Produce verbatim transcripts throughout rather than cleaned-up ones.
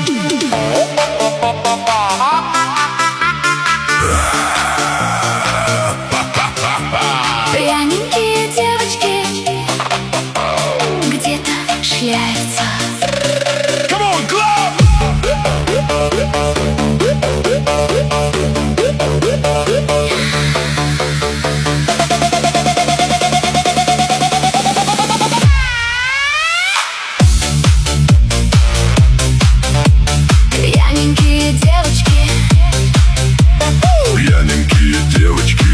Пьяненькие девочки где-то шляются. Come on, club! Пьяненькие девочки, Пьяненькие девочки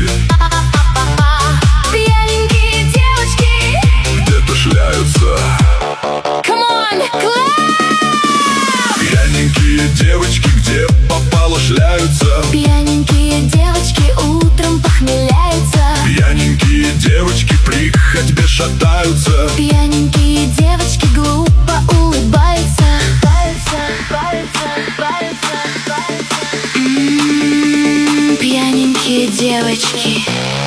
пьяненькие девочки где-то шляются. Come on, club! Пьяненькие девочки где попало шляются. Пьяненькие девочки утром похмеляются. Пьяненькие девочки при ходьбе шатаются. Пьяненькие девочки глупо улыбаются. М-м-м, пьяненькие девочки.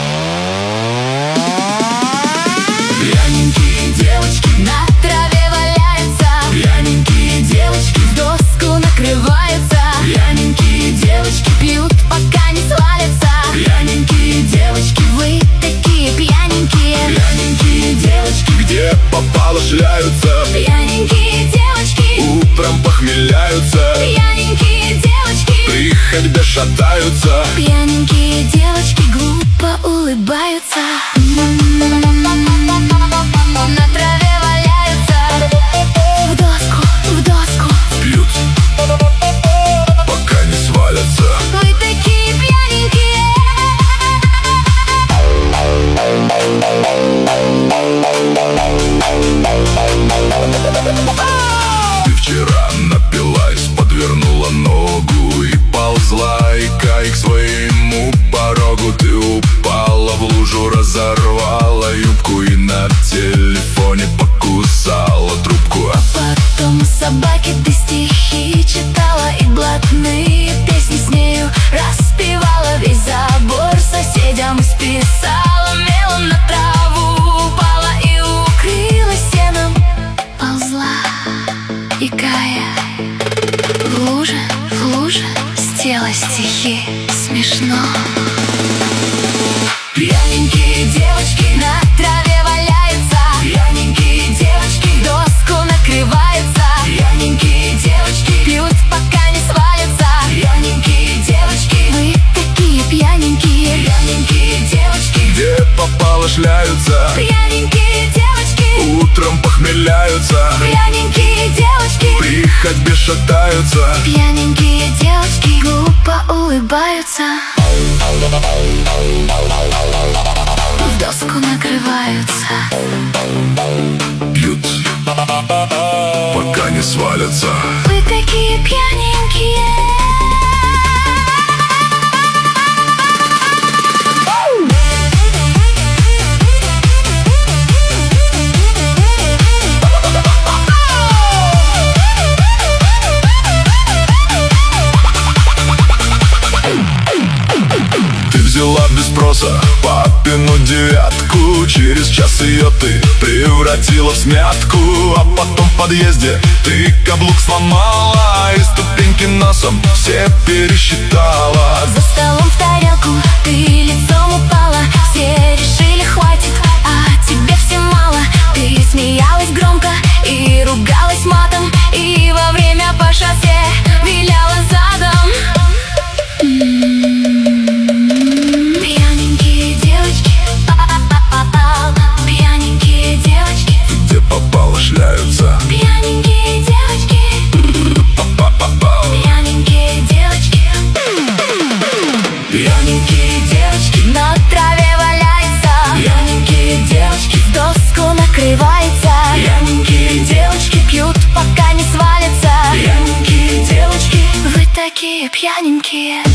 Пьяненькие девочки На траве валяются. Пьяненькие девочки В доску накрываются. Пьяненькие девочки Пьют, пока не свалятся. Пьяненькие девочки Вы такие пьяненькие. Пьяненькие девочки где попало шляются. Пьяненькие девочки, Утром похмеляются. пьяненькие девочки. При ходьбе шатаются. Пьяненькие девочки глупо улыбаются. На траве валяются. В доску, в доску. Пьют, пока не свалятся. Вы такие пьяненькие. Ты вчера напилась, подвернула ногу и ползла, икай к своему порогу. Ты упала в лужу, разорвала юбку и на телефоне покусала трубку. Потом собаке ты стихи читала и блатные песни с нею распевала. Весь забор соседям исписала. Мелом на траву упала и укрылась сеном. Ползла, икая, в луже, в луже стела стихи. Смешно. Пьяненькие девочки На траве валяются. Пьяненькие девочки В доску накрываются. Пьяненькие девочки Пьют, пока не свалятся. Пьяненькие девочки Вы такие пьяненькие. Пьяненькие девочки где попало шляются. Пьяненькие девочки, Утром похмеляются. пьяненькие девочки. При ходьбе шатаются. Пьяненькие девочки глупо улыбаются. В доску накрываются. Пьют, пока не свалятся. Вы такие пьяненькие. Ты взяла без спроса папину девятку. Через час ее ты превратила в смятку. А потом в подъезде ты каблук сломала и ступеньки носом все пересчитала. За столом в тарелку ты лицом упала. Все решили хватит, а тебе все мало. Ты смеялась громко и ругалась матом. И во время по шоссе виляла задом. Пьяненькие девочки, пьяненькие девочки, Где попало шляются. пьяненькие девочки, пьяненькие девочки. Пьяненькие девочки На траве валяется. Пьяненькие девочки В доску накрывается. Пьяненькие девочки Пьют, пока не свалятся. Пьяненькие девочки Вы такие пьяненькие.